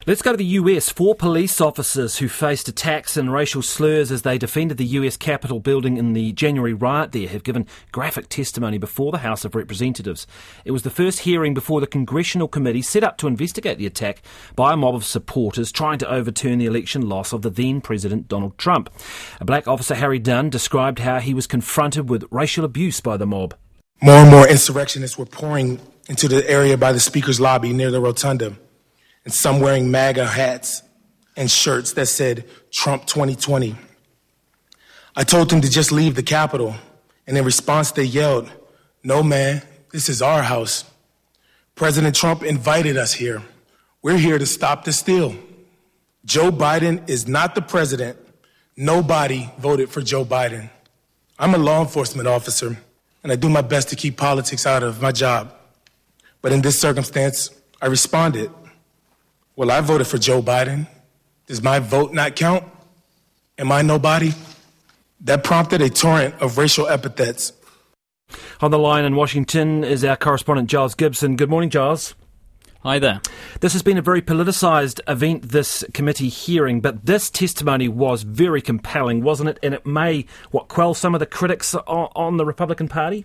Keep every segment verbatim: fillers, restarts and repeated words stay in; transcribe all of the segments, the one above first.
Let's go to the U S. Four police officers who faced attacks and racial slurs as they defended the U S Capitol building in the January riot there have given graphic testimony before the House of Representatives. It was the first hearing before the Congressional Committee set up to investigate the attack by a mob of supporters trying to overturn the election loss of the then President Donald Trump. A black officer, Harry Dunn, described how he was confronted with racial abuse by the mob. More and more insurrectionists were pouring into the area by the Speaker's lobby near the rotunda, and some wearing MAGA hats and shirts that said Trump twenty twenty. I told them to just leave the Capitol, and in response they yelled, "No, man, this is our house. President Trump invited us here. We're here to stop the steal. Joe Biden is not the president. Nobody voted for Joe Biden. I'm a law enforcement officer, and I do my best to keep politics out of my job. But in this circumstance, I responded, well, I voted for Joe Biden. Does my vote not count? Am I nobody?" That prompted a torrent of racial epithets. On the line in Washington is our correspondent Giles Gibson. Good morning, Giles. Hi there. This has been a very politicised event, this committee hearing, but this testimony was very compelling, wasn't it? And it may, what, quell some of the critics on, on the Republican Party?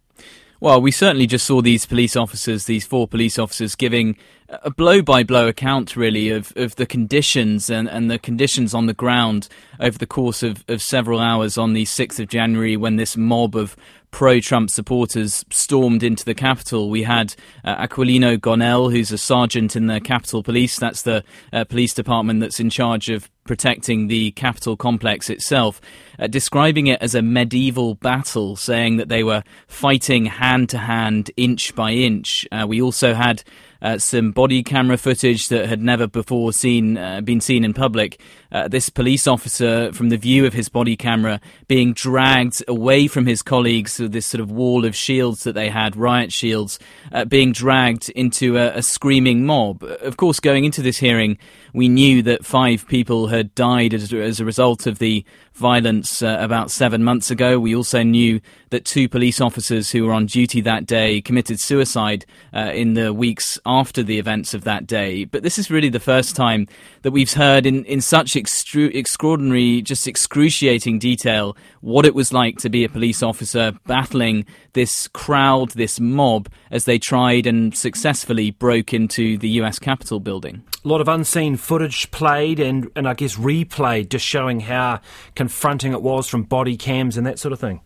Well, we certainly just saw these police officers, these four police officers, giving a blow-by-blow account, really, of, of the conditions and, and the conditions on the ground over the course of, of several hours on the sixth of January when this mob of pro-Trump supporters stormed into the Capitol. We had uh, Aquilino Gonell, who's a sergeant in the Capitol Police. That's the uh, police department that's in charge of protecting the Capitol complex itself, uh, describing it as a medieval battle, saying that they were fighting hand-to-hand, inch by inch. Uh, we also had Uh, some body camera footage that had never before seen uh, been seen in public. Uh, this police officer, from the view of his body camera, being dragged away from his colleagues through this sort of wall of shields that they had, riot shields, uh, being dragged into a, a screaming mob. Of course, going into this hearing, we knew that five people had died as, as a result of the violence uh, about seven months ago. We also knew that two police officers who were on duty that day committed suicide uh, in the weeks after the events of that day. But this is really the first time that we've heard in, in such extru- extraordinary, just excruciating detail what it was like to be a police officer battling this crowd, this mob, as they tried and successfully broke into the U S Capitol building. A lot of unseen footage played and, and I guess replayed, just showing how confronting it was from body cams and that sort of thing.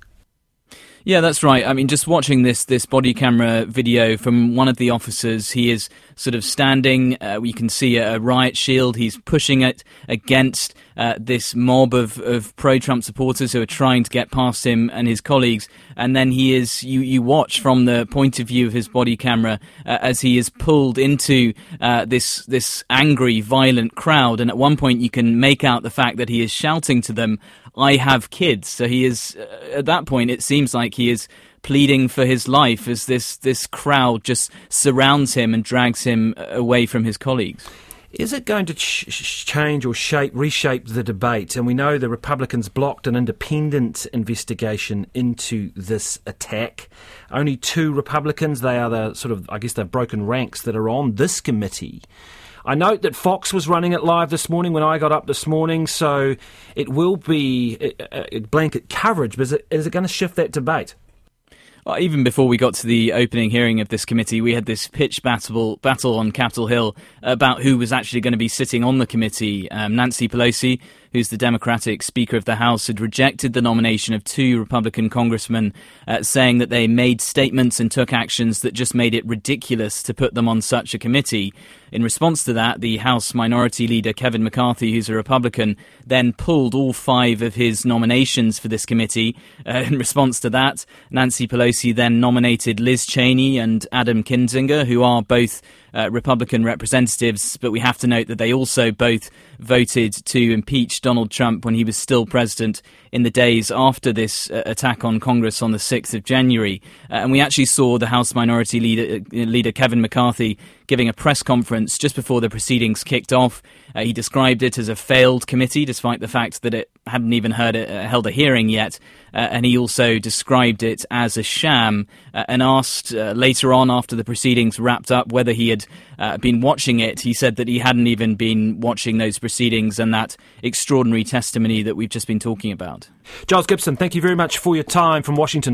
Yeah, that's right. I mean, just watching this this body camera video from one of the officers, he is sort of standing, uh, you can see a, a riot shield, he's pushing it against uh, this mob of, of pro-Trump supporters who are trying to get past him and his colleagues, and then he is, you, you watch from the point of view of his body camera uh, as he is pulled into uh, this, this angry, violent crowd, and at one point you can make out the fact that he is shouting to them, "I have kids." So he is, uh, at that point, it seems like he is pleading for his life as this, this crowd just surrounds him and drags him away from his colleagues. Is it going to ch- change or shape, reshape the debate? And we know the Republicans blocked an independent investigation into this attack. Only two Republicans, they are the sort of, I guess they've broken ranks, that are on this committee. I note that Fox was running it live this morning when I got up this morning, so it will be a, a blanket coverage, but is it, is it going to shift that debate? Well, even before we got to the opening hearing of this committee, we had this pitch battle, battle on Capitol Hill about who was actually going to be sitting on the committee. Um, Nancy Pelosi, who's the Democratic Speaker of the House, had rejected the nomination of two Republican congressmen, uh, saying that they made statements and took actions that just made it ridiculous to put them on such a committee. In response to that, the House Minority Leader Kevin McCarthy, who's a Republican, then pulled all five of his nominations for this committee. Uh, in response to that, Nancy Pelosi then nominated Liz Cheney and Adam Kinzinger, who are both Uh, Republican representatives, but we have to note that they also both voted to impeach Donald Trump when he was still president in the days after this uh, attack on Congress on the sixth of January. Uh, and we actually saw the House Minority Leader, uh, Leader Kevin McCarthy giving a press conference just before the proceedings kicked off. Uh, he described it as a failed committee, despite the fact that it hadn't even heard it, uh, held a hearing yet, uh, and he also described it as a sham, uh, and asked uh, later on, after the proceedings wrapped up, whether he had uh, been watching it. He said that he hadn't even been watching those proceedings and that extraordinary testimony that we've just been talking about. Giles Gibson, thank you very much for your time from Washington.